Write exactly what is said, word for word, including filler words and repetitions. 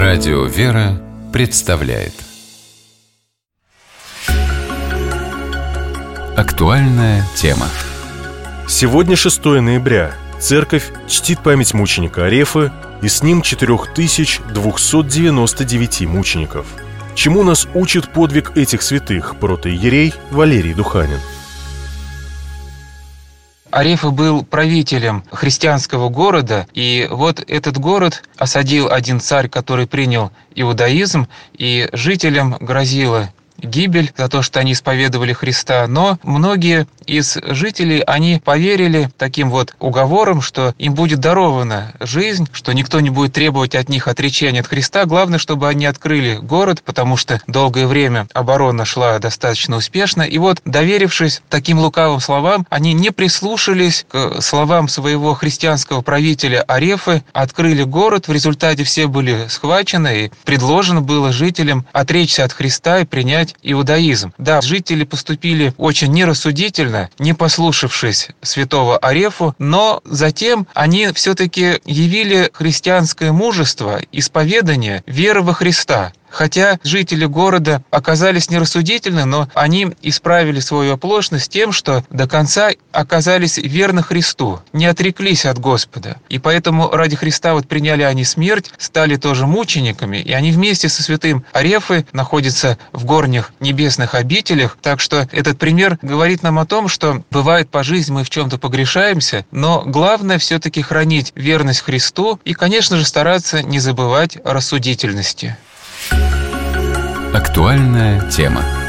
Радио «Вера» представляет актуальная тема. Сегодня шестое ноября. Церковь чтит память мученика Арефы и с ним четыре тысячи двести девяносто девять мучеников. Чему нас учит подвиг этих святых, протоиерей Валерий Духанин? Арефа был правителем христианского города, и вот этот город осадил один царь, который принял иудаизм, и жителям грозила гибель за то, что они исповедовали Христа. Но многие из жителей, они поверили таким вот уговорам, что им будет дарована жизнь, что никто не будет требовать от них отречения от Христа. Главное, чтобы они открыли город, потому что долгое время оборона шла достаточно успешно. И вот, доверившись таким лукавым словам, они не прислушались к словам своего христианского правителя Арефы, открыли город. В результате все были схвачены, и предложено было жителям отречься от Христа и принять иудаизм. Да, жители поступили очень нерассудительно, не послушавшись святого Арефу, но затем они все-таки явили христианское мужество, исповедание веры во Христа. Хотя жители города оказались нерассудительны, но они исправили свою оплошность тем, что до конца оказались верны Христу, не отреклись от Господа. И поэтому ради Христа вот приняли они смерть, стали тоже мучениками, и они вместе со святым Арефой находятся в горних небесных обителях. Так что этот пример говорит нам о том, что бывает по жизни мы в чем-то погрешаемся, но главное все-таки хранить верность Христу и, конечно же, стараться не забывать о рассудительности. Актуальная тема.